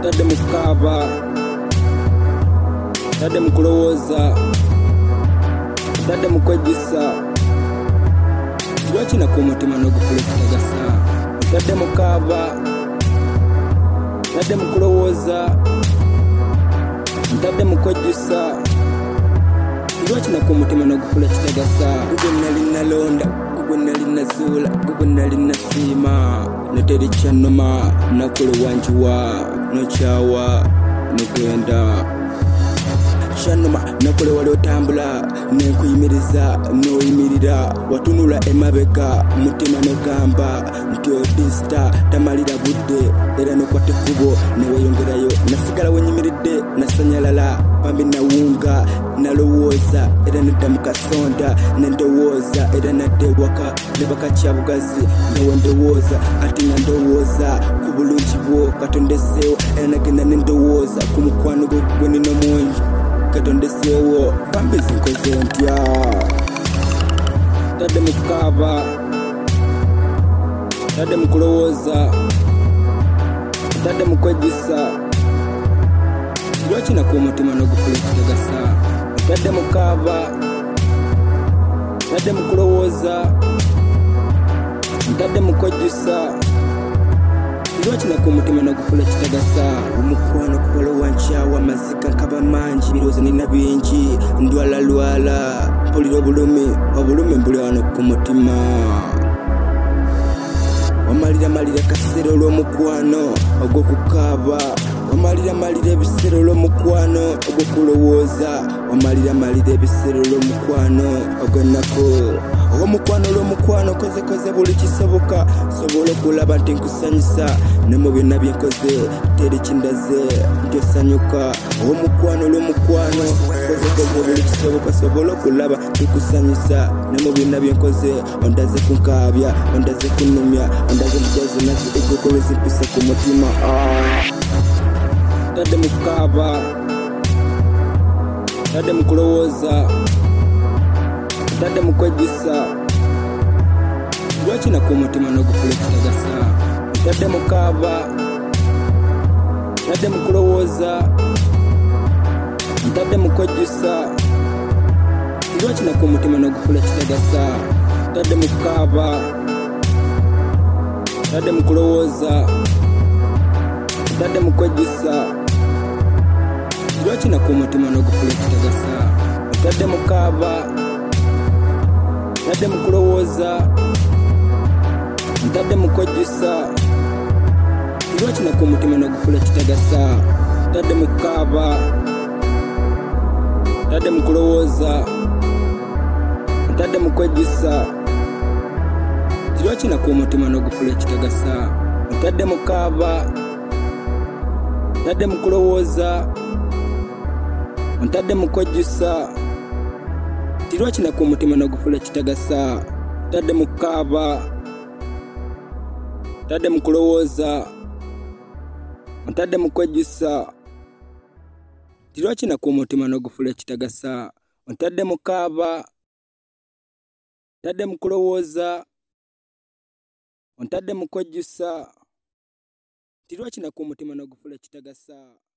ntadde mu kukaaba, ntadde mu kulowooza, ntadde mu kwejjusa, lwaki naku omutima n'ogufula ekitagasa. Ntadde mu kukaaba, ntadde mu kulowooza, ntadde mu kwejjusa, lwaki naku omutima n'ogufula ekitagasa. Gugwe nali nalonda, gugwe nali nazuula, gugwe nali nasiima, neteri kyannuma, nakole wanjiwa, nokyawa, nogenda. Kyannuma nakole wali otambula, nenkuyimiriza n'oyimirira, watunula emabega, mutima n'ogamba nti odisita tamalira budde, era nokwata ekkubo neweyongerayo. Nasigala wenyimiridde, nasanyalala, bambi nawunga, nalowooza era nedda mu kasonda, nendowooza era nadda ewaka, ne bakakyabugazi nga wendowooza, ati nga ndowooza ku bulungi bwo Katonda esseewo, era nagenda nendowooza ku mukwano gwo gwe nina mungi Katonda esseewo, bambi zinkoze ntya. Ntadde mu kukaaba, ntadde mu kulowooza, ntadde mu kwejjusa, lwaki naku omutima n'ogufula ekitagasa. Ntadde mu kukaaba, ntadde mu kulowooza, ntadde mu kwejjusa, lwaki naku omutima n'ogufula ekitagasa. Omukwano kukola wankyawa, amazika nkaba mangi, birowoozo nina bingi, ndwalalwala, mpulira obulumi mbuli wano ku mutima. Wamalira kaseera olw'omukwano ogw'okukaaba, wamalira ebiseera olw'omukwano ogw'okulowooza, wamalira ebiseera olw'omukwano ogw'ennaku. Omukwano olw'omukwano koze buli kisoboka, sobola okulaba nti nkusanyusa, ne mu byonna byenkoze teri kindaze nti osanyuka. Omukwano olw'omukwano koze buli kisoboka, sobola okulaba nti nkusanyusa, ne mu byonna byenkoze ondaze kunkaabya, ondaze kunumya, ondaze mujazi nazi egokolo zimpisa ku mutima. Ntadde mu kukaaba, ntadde mu kulowooza, ntadde mu kwejjusa, lwaki naku omutima n'ogufula ekitagasa. Ntadde mu kukaaba, ntadde mu kulowooza, ntadde mu kwejjusa, lwaki naku omutima n'ogufula ekitagasa. Ntadde mu kukaaba, ntadde mu kulowooza, ntadde mu kwejjusa, lwaki naku omutima n'ogufula ekitagasa. Ntadde mu kukaaba, ntadde mu kulowooza, ntadde mu kwejjusa, lwaki naku omutima n'ogufula ekitagasa. Ntadde mu kukaaba, ntadde mu kulowooza, ntadde mu kwejjusa, lwaki naku omutima n'ogufula ekitagasa. Ntadde mu kukaaba, ntadde mu kulowooza, ntadde mu kwejjusa, lwaki naku omutima n'ogufula ekitagasa. Ntadde mu kukaaba, ntadde mu kulowooza, ntadde mu kwejjusa, lwaki naku omutima n'ogufula ekitagasa. Ntadde mu kukaaba, ntadde mu kulowooza, ntadde mu kwejjusa, lwaki naku omutima n'ogufula ekitagasa.